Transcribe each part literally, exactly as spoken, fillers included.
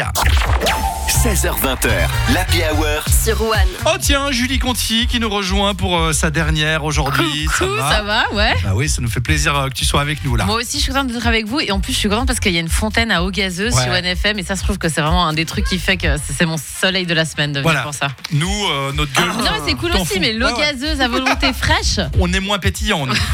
Sia. seize heures vingt, l'Happy Hour sur One. Oh tiens, Julie Conti qui nous rejoint pour euh, sa dernière aujourd'hui. Coucou, ça va, ça va, ouais. Bah oui, ça nous fait plaisir euh, que tu sois avec nous là. Moi aussi, je suis contente d'être avec vous. Et en plus, je suis contente parce qu'il y a une fontaine à eau gazeuse Ouais. sur One F M. Et ça, je trouve que c'est vraiment un des trucs qui fait que c'est c'est mon soleil de la semaine de venir Voilà. pour ça. Nous, euh, notre gueule, Non, mais c'est cool t'en aussi, fous. mais l'eau Ouais, ouais. gazeuse à volonté fraîche. On est moins pétillant. nous.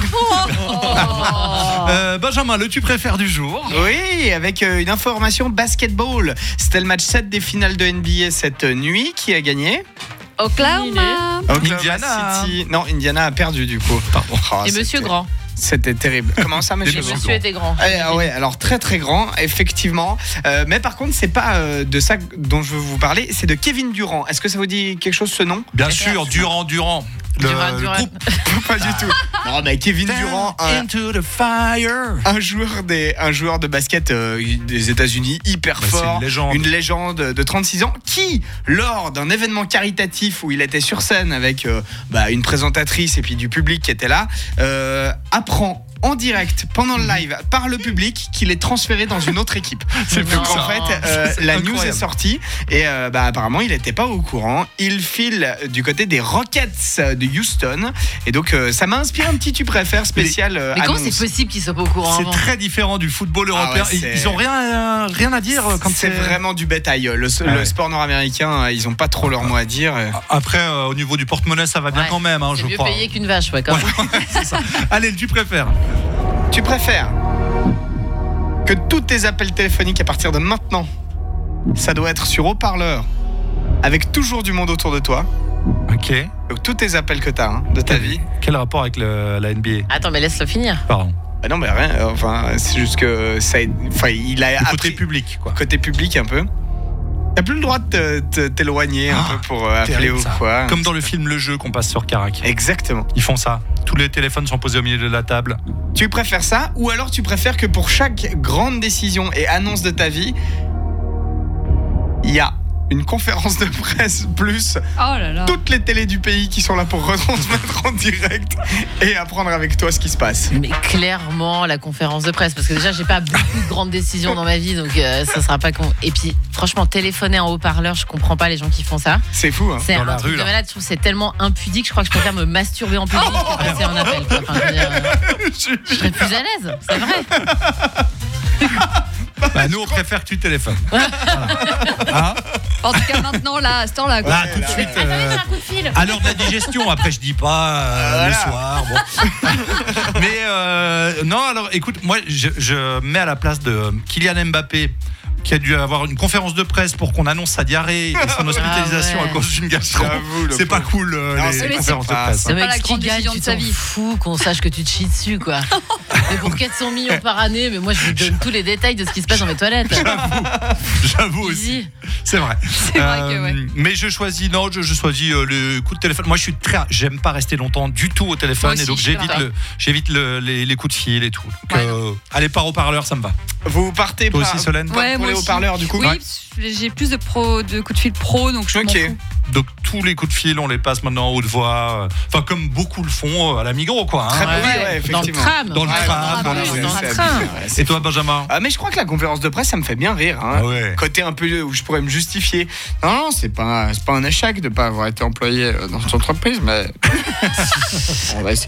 Euh, Benjamin, le tu préfères du jour. Oui, avec euh, une information basketball. C'était le match sept des finales de N B A cette nuit. Qui a gagné? Oklahoma. Oklahoma Indiana. City. Non, Indiana a perdu du coup. Pardon. Oh, Et Monsieur c'était- Grand. C'était terrible. Comment ça, Et monsieur Et Monsieur Grand? Monsieur était grand. Ah, ah ouais, alors très très grand, effectivement. Euh, mais par contre, c'est pas euh, de ça dont je veux vous parler, c'est de Kevin Durant. Est-ce que ça vous dit quelque chose ce nom? Bien sûr, Durand, Durand. Le, Durant, le Durant. groupe. Pas du tout. Non, mais Kevin Durant, un, Into the fire. un joueur des, un joueur de basket euh, des États-Unis hyper Bah, c'est fort, une légende. une légende de trente-six ans, qui, lors d'un événement caritatif où il était sur scène avec euh, bah, une présentatrice et puis du public qui était là, euh, apprend en direct pendant le live par le public qu'il est transféré dans une autre équipe. C'est Donc fou, en ça. fait, euh, C'est la incroyable. news est sortie et euh, bah, apparemment il n'était pas au courant. Il file du côté des Rockets de Houston et donc euh, ça m'a inspiré un petit tu préfères spécial. euh, Mais comment annonce. c'est possible qu'ils soient pas au courant C'est avant? très différent du football Ah européen. ouais, c'est- Ils- Ils ont rien, euh, rien à dire quand c'est vraiment du bétail. Le, le Ah ouais. sport nord-américain, euh, ils ont pas trop leur mot à dire. Après, euh, au niveau du porte-monnaie, ça va bien Ouais. quand même, hein, C'est je mieux crois. payé qu'une vache, ouais, quand même. C'est ça. Allez, le tu préfères. Tu préfères que tous tes appels téléphoniques à partir de maintenant, ça doit être sur haut-parleur, avec toujours du monde autour de toi. Ok. Donc tous tes appels que tu as de ta vie. Quel rapport avec le- la N B A? Attends, mais laisse-le finir. Pardon. Ah non, mais rien. euh, Enfin, c'est juste que ça, enfin, il a Le côté appris- public, quoi. côté public un peu. T'as plus le droit de te- te- t'éloigner un Ah, peu pour euh, appeler terrible, ou ça. quoi. Comme dans le film Le Jeu qu'on passe sur Carac. Exactement. Ils font ça. Tous les téléphones sont posés au milieu de la table. Tu préfères ça ou alors tu préfères que pour chaque grande décision et annonce de ta vie, il y a une conférence de presse plus Oh là là. toutes les télés du pays qui sont là pour retransmettre en direct et apprendre avec toi ce qui se passe. Mais clairement, la conférence de presse, parce que déjà, j'ai pas beaucoup de grandes décisions dans ma vie, donc euh, ça sera pas con. Et puis, franchement, téléphoner en haut-parleur, je comprends pas les gens qui font ça. C'est fou, hein. C'est Dans un la truc rue, de là. malade. Je trouve que c'est tellement impudique. Je crois que je préfère me masturber en public que passer un appel. Quoi. Enfin, je veux dire, euh, je serais plus à l'aise, c'est vrai. Bah, nous, on préfère que tu téléphones. Voilà. Hein En tout cas, maintenant, là, à ce temps-là. quoi. Là, tout de suite. Ah, euh, un coup de fil. À l'heure de la digestion, après je dis pas euh, Voilà. le soir. Bon. Mais euh, non, alors écoute, moi je, je mets à la place de Kylian Mbappé, qui a dû avoir une conférence de presse pour qu'on annonce sa diarrhée et son hospitalisation Ah ouais. à cause d'une gastro. J'avoue, le C'est pas pauvre. cool euh, Non, les, c'est- les mais conférences c'est de pas presse. ça. Le pas mec la qui grande gagne, décision tu de sa t'en vie. fous qu'on sache que tu te chies dessus, quoi. Mais pour quatre cents millions par année, mais moi je vous donne tous les détails de ce qui se passe dans mes toilettes. J'avoue aussi. Easy. C'est vrai. C'est vrai que, ouais. Mais je choisis, non, je, je choisis euh, le coup de téléphone. Moi, je suis très, j'aime pas rester longtemps du tout au téléphone, Moi aussi, et donc je suis j'évite pareil. le, j'évite le, les, les coups de fil et tout. Donc, Ouais, euh, allez, par haut-parleur, ça me va. Vous partez Toi par- aussi, Solène. par- Ouais, pour moi les aussi. haut-parleurs du coup. Oui, Ouais. j'ai plus de, pro, de coups de fil pro, donc je m'en Ok. fous. Donc tous les coups de fil, on les passe maintenant en haute voix. euh, Enfin, comme beaucoup le font euh, à la Migros, quoi. hein. Très Ouais, oui, ouais, dans le effectivement. tram. Dans le Ouais, tram, dans dans le la tram, rue. dans c'est le train. abusé, ouais, c'est Et toi, Benjamin? Ah, mais je crois que la conférence de presse, ça me fait bien rire. Hein. Ah ouais. Côté un peu où je pourrais me justifier. Non, non, c'est pas, c'est pas un échec de pas avoir été employé euh, dans cette entreprise, mais on va essayer.